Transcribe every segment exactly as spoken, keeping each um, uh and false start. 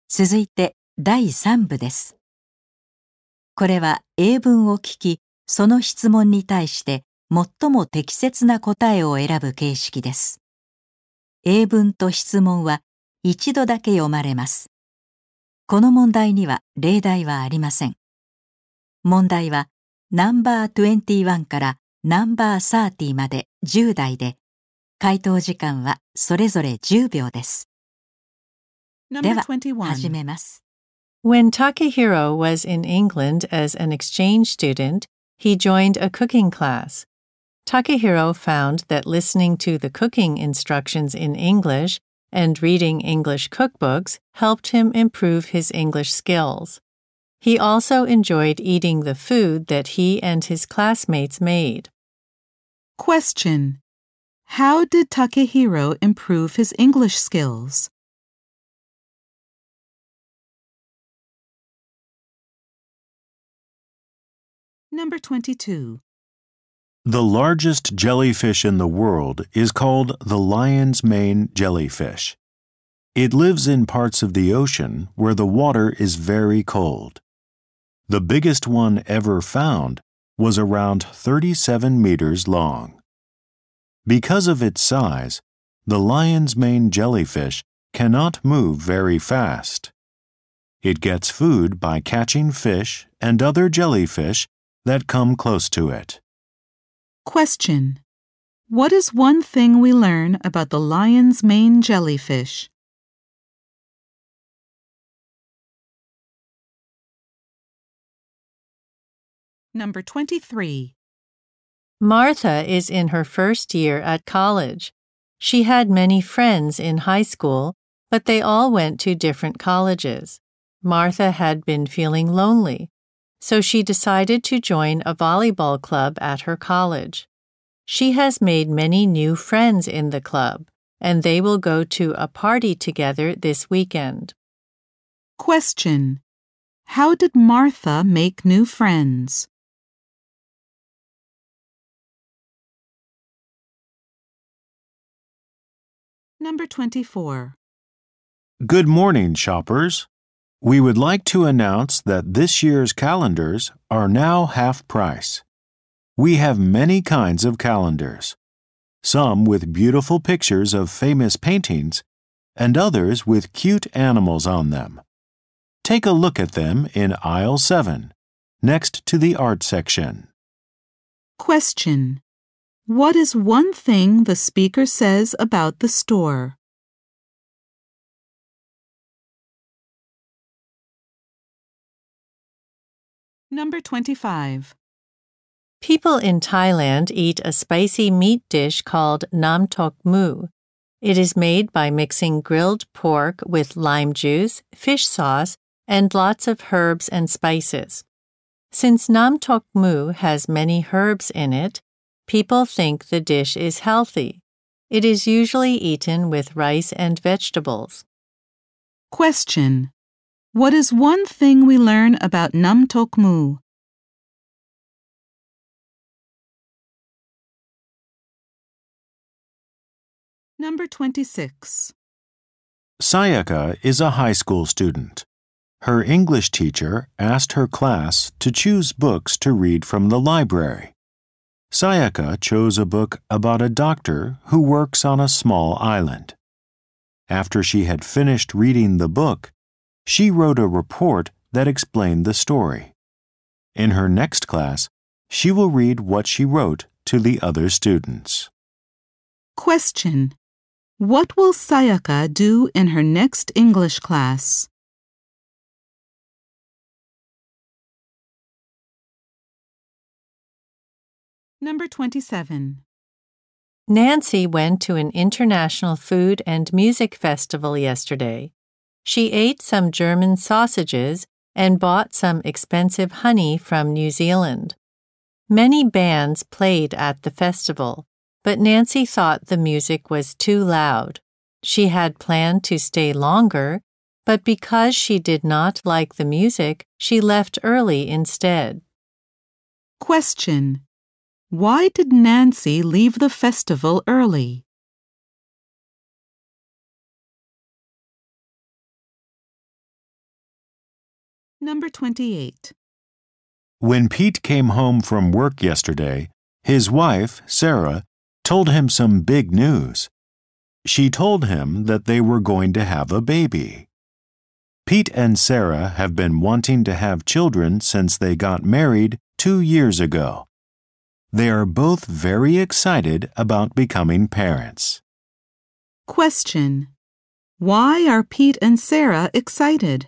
続いてだいさん部です。これは英文を聞き、その質問に対して最も適切な答えを選ぶ形式です。英文と質問は一度だけ読まれます。この問題には例題はありません。問題はナンバーにじゅういちからナンバーさんじゅうまでじゅう題で、回答時間はそれぞれじゅうびょうです。では、始めます。 When Takehiro was in England as an exchange student, he joined a cooking class. Takehiro found that listening to the cooking instructions in English and reading English cookbooks helped him improve his English skills. He also enjoyed eating the food that he and his classmates made. Question: How did Takehiro improve his English skills? Number twenty-two. The largest jellyfish in the world is called the lion's mane jellyfish. It lives in parts of the ocean where the water is very cold. The biggest one ever found was around thirty-seven meters long. Because of its size, the lion's mane jellyfish cannot move very fast. It gets food by catching fish and other jellyfish that come close to it. Question: What is one thing we learn about the lion's mane jellyfish? Number twenty-three. Martha is in her first year at college. She had many friends in high school, but they all went to different colleges. Martha had been feeling lonely, so she decided to join a volleyball club at her college. She has made many new friends in the club, and they will go to a party together this weekend. Question: How did Martha make new friends? Number twenty-four. Good morning, shoppers. We would like to announce that this year's calendars are now half price. We have many kinds of calendars, some with beautiful pictures of famous paintings and others with cute animals on them. Take a look at them in aisle seven, next to the art section. Question: What is one thing the speaker says about the store? Number twenty-five. People in Thailand eat a spicy meat dish called nam tok mu. It is made by mixing grilled pork with lime juice, fish sauce, and lots of herbs and spices. Since nam tok mu has many herbs in it, people think the dish is healthy. It is usually eaten with rice and vegetables. Question: What is one thing we learn about nam tok mu? Number twenty-six. Sayaka is a high school student. Her English teacher asked her class to choose books to read from the library. Sayaka chose a book about a doctor who works on a small island. After she had finished reading the book, she wrote a report that explained the story. In her next class, she will read what she wrote to the other students. Question: What will Sayaka do in her next English class? Number twenty-seven. Nancy went to an international food and music festival yesterday. She ate some German sausages and bought some expensive honey from New Zealand. Many bands played at the festival, but Nancy thought the music was too loud. She had planned to stay longer, but because she did not like the music, she left early instead. Question: Why did Nancy leave the festival early? Number twenty-eight. When Pete came home from work yesterday, his wife, Sarah, told him some big news. She told him that they were going to have a baby. Pete and Sarah have been wanting to have children since they got married two years ago. They are both very excited about becoming parents. Question. Why are Pete and Sarah excited?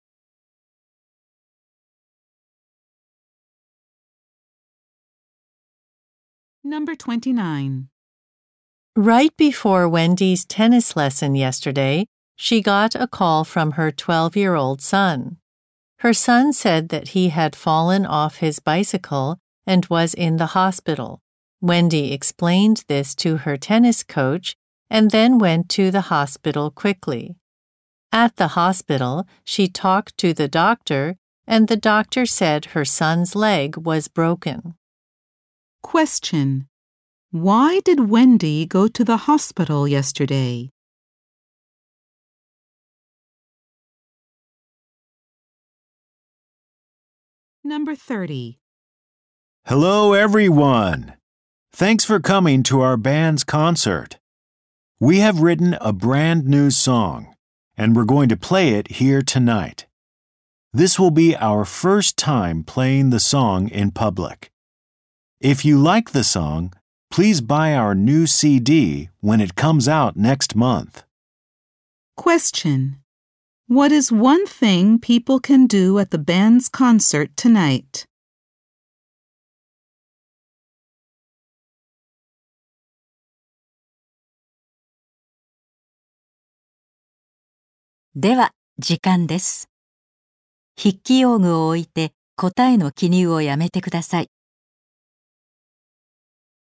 Number twenty-nine. Right before Wendy's tennis lesson yesterday, she got a call from her twelve-year-old son. Her son said that he had fallen off his bicycle and was in the hospital. Wendy explained this to her tennis coach and then went to the hospital quickly. At the hospital, she talked to the doctor, and the doctor said her son's leg was broken. Question. Why did Wendy go to the hospital yesterday? Number thirty. Hello, everyone! Thanks for coming to our band's concert. We have written a brand new song, and we're going to play it here tonight. This will be our first time playing the song in public. If you like the song, please buy our new C D when it comes out next month. Question. What is one thing people can do at the band's concert tonight? .では、時間です。筆記用具を置いて答えの記入をやめてください。